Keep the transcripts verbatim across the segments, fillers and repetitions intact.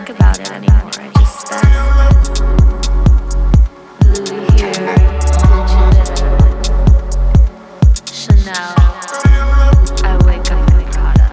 think about it anymore. I just spend Louis here, Gucci there, Chanel. I wake up in Prada.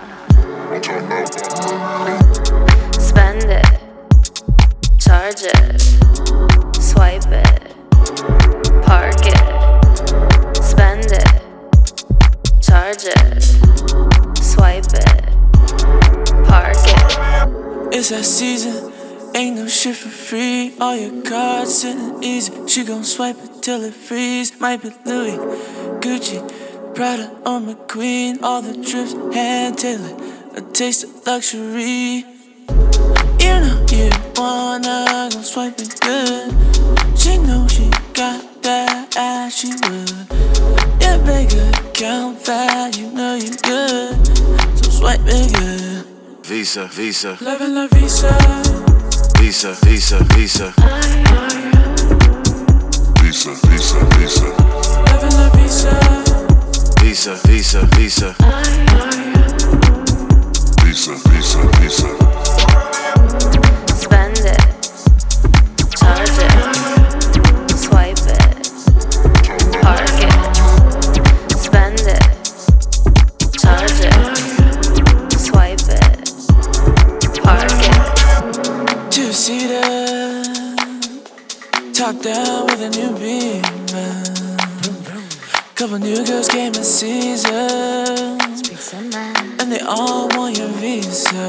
Spend it, charge it, swipe it, park it. Spend it, charge it, swipe it, park it. It's that season, ain't no shit for free. All your cards sitting easy. She gon' swipe it till it freeze. Might be Louis, Gucci, Prada or McQueen. All the drips hand tailored, a taste of luxury. You know you wanna go swipe it good. She know she got that ass, she would. Yeah, make her count fat, you know you good. So swipe it good. Visa, Visa, Loving la Visa. Visa, Visa, Visa, Visa, Visa, Visa, Loving la Visa. Visa, Visa, Visa, Visa, Visa, Visa. Spend it, charge it, swipe it, park it. Spend it, charge it, swipe it, park it. Two-seater, top down with a new Beamer. Couple new girls came in season, and they all want your visa.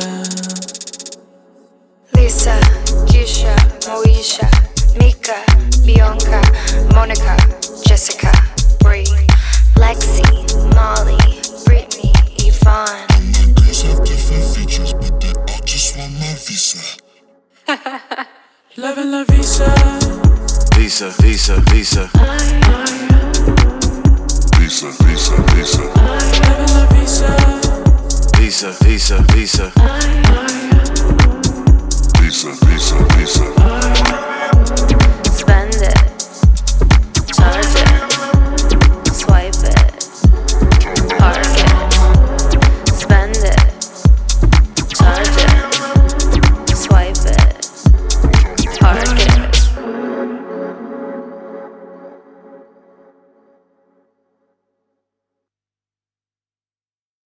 Lisa, Keisha, Moesha, Mika, Bianca, Monica, Jessica, Bree, Lexi, Molly, Brittany, Yvonne. My girls have different features, but they all just want my visa. Loving la Visa. Visa, Visa, Visa, Visa, Visa, Visa, Loving la Visa. Visa, Visa, Visa, Visa, Visa, Visa.